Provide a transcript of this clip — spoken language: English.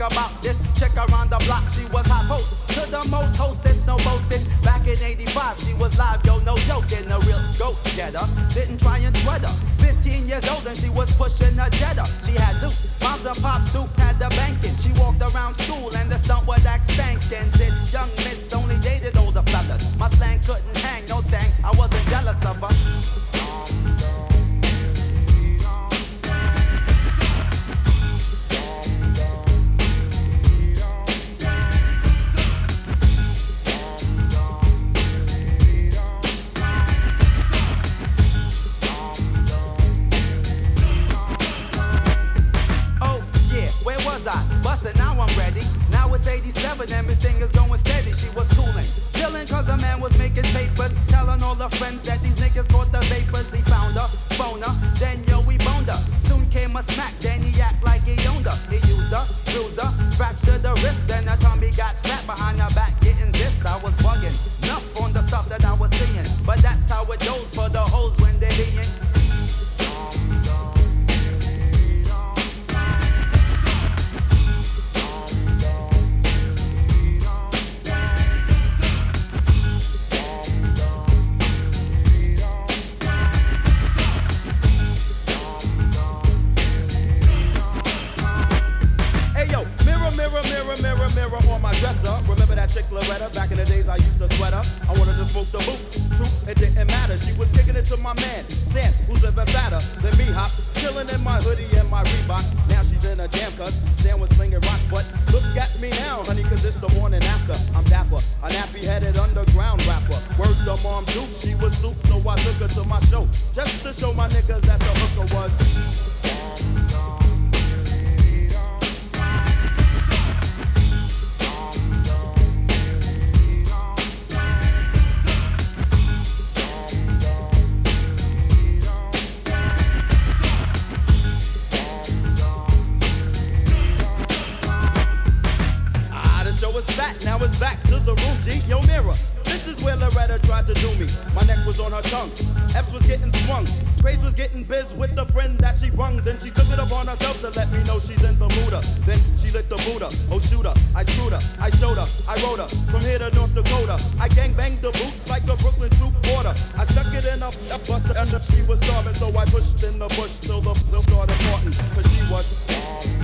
about this chick around the block. She was hot host to the most hostess, no boasting. Back in 85, she was live, yo, no joking. A real go-getter, didn't try and sweat her. 15 years old and she was pushing a Jetta. She had loot, moms and pops, Dukes had the banking. She walked around school and the stunt would act stankin'. This young miss only dated older fellas. My slang couldn't hang, no thing, I wasn't jealous of her. And Miss Thing is going steady, she was cooling, chilling cause a man was making papers, telling all her friends that these niggas caught the vapors. He found her, phoned her, then yo we boned her. Soon came a smack, then he act like he owned her. He used her, bruised her, fractured the wrist, then her tummy got fat behind her back getting dissed. I was bugging, enough on the stuff that I was seeing, but that's how it goes for the hoes when they're being. Remember that chick Loretta? Back in the days I used to sweat her. I wanted to smoke the boots. True, it didn't matter. She was kicking it to my man Stan, who's living fatter than me. Hops, chilling in my hoodie and my Reeboks. Now she's in a jam cause Stan was slinging rocks. But look at me now, honey, cause it's the morning after. I'm dapper, a nappy-headed underground rapper. Word to Mom Duke, she was soup, so I took her to my show just to show my niggas that the hooker was. Now it's back to the room, G. Yo, mirror, this is where Loretta tried to do me. My neck was on her tongue, Epps was getting swung. Praise was getting biz with the friend that she brung. Then she took it upon herself to let me know she's in the mood. Then she lit the Buddha, oh shooter. I screwed her, I showed her, I rode her from here to North Dakota. I gang banged the boots like a Brooklyn troop order. I stuck it in a buster and she was starving, so I pushed in the bush till the silk started parting. Cause she was